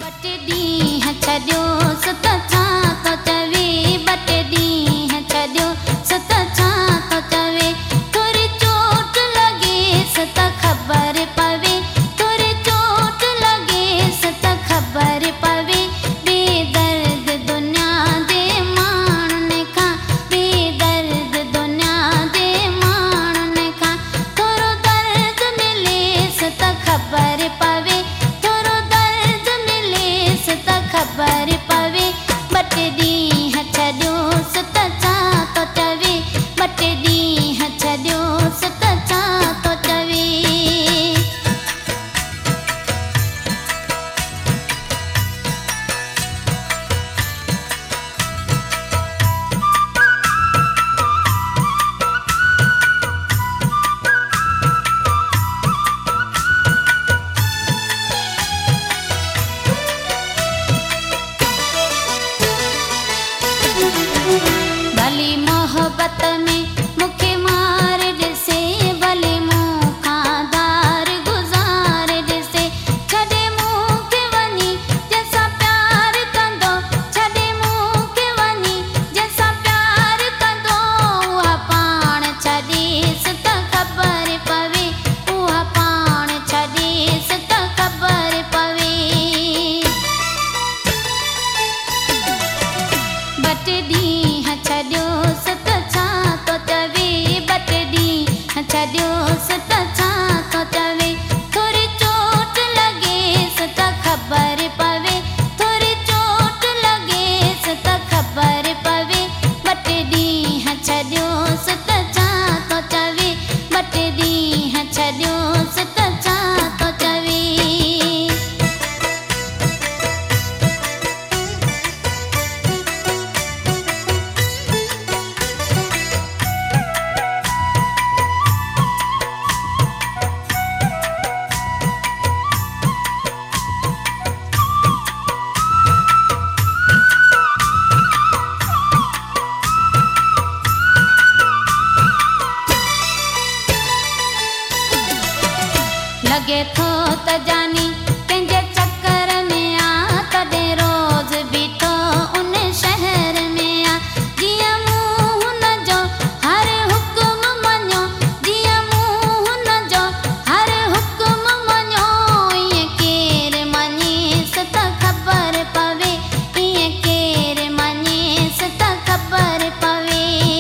लगे थो त जानी कंहिंजे चक्कर में आ तॾहिं रोज़ बीठो उन शहर में आ जीअं मूं हुन जो हर हुकुम मञो जीअं मूं हुन जो हर हुकुम मञो ईअं केरु मञेसि त ख़बर पवे ईअं केरु मञेसि त ख़बर पवे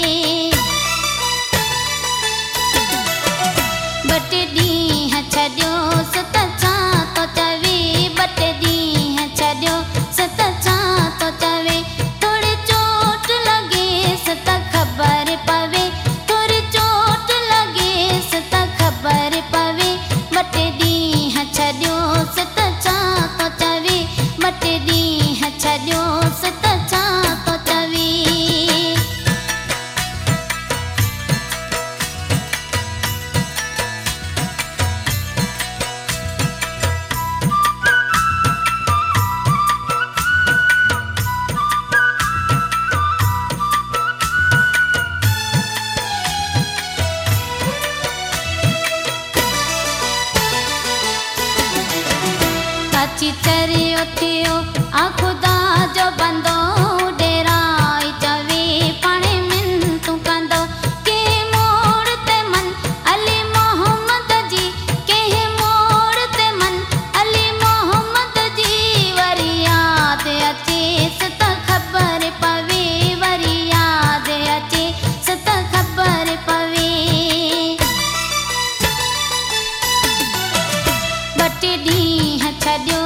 ॿ टे ॾींहं छॾियोसि त छा थो चवे ॿ टे ॾींहं छॾियोसि त छा थो चवे थोरी चोट लॻेसि त ख़बर पवे थोरी चोट लॻेसि त ख़बर पवे ॿ टे ॾींहं छॾियोसि त छा थो चवे ॿ टे ॾींहं छॾियोसि त छा थो चवे अची चरियो थियो आ ख़ुदा जो बंदो डेराई चवे पाणे मिनतूं कंदो कंहिं मोड़ ते मन अली मोहम्मद जी कंहिं मोड़ ते मन अली मोहम्मद जी वरी यादि अचेसि त ख़बर पवे वरी यादि अचेसि त ख़बर पवे ॿ टे ॾींहं छॾियो